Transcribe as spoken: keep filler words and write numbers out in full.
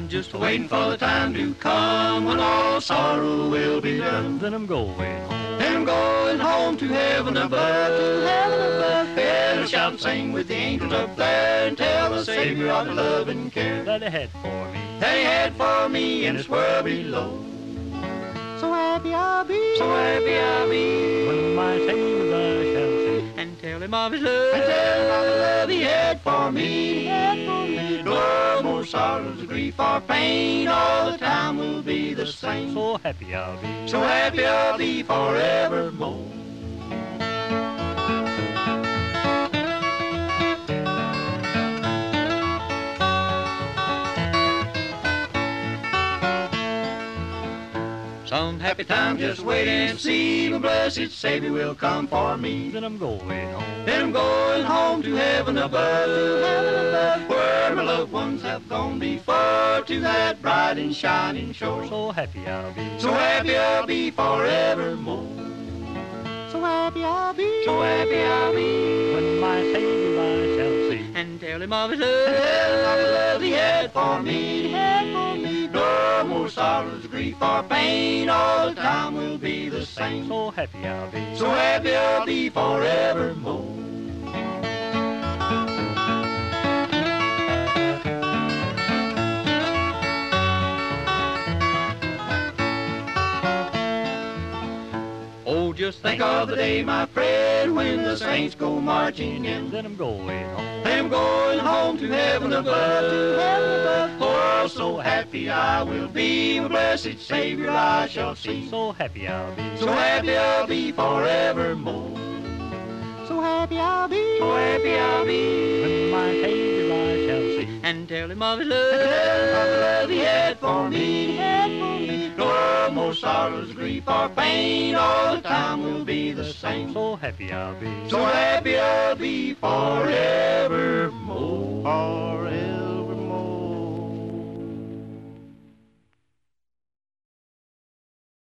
I'm just waiting for the time to come when all sorrow will be done. Then I'm going home. Then I'm going home to heaven above, to heaven above. And shout and sing with the angels up there and tell the Savior of the love and care That he had for me. that he had for me in this world below. So happy I'll be, So happy I'll be When my Savior I shall see. and tell him of his love, and tell him of the love he had for me. No more sorrows, grief, or pain. All the time will be the same. So happy I'll be. So happy I'll be forevermore. Some happy time just wait and see. My blessed Savior will come for me. Then I'm going home. Then I'm going home to heaven above, to heaven above, where my loved ones have gone before, to that bright and shining shore. So happy I'll be. So happy I'll be forevermore. so happy I'll be, So happy I'll be When my Savior I shall see. and tell him of his love, and tell him of the love he had for me. had for me. No more sorrows, grief, or pain. All the time will be the same. So happy I'll be. So happy I'll be forevermore. Oh, just think of the day, my friend, when the saints go marching in. Then I'm going home. I'm going home to heaven above, to heaven above. Oh, so happy I will be, my blessed Savior I shall see. So happy I'll be. So happy I'll be forevermore. so happy I'll be, So happy I'll be When my Savior I shall see. and tell him of his love, and tell him of the love he had for me. had for me. No more sorrows, grief, or pain. All the time will be the same. So happy I'll be. So happy I'll be forever.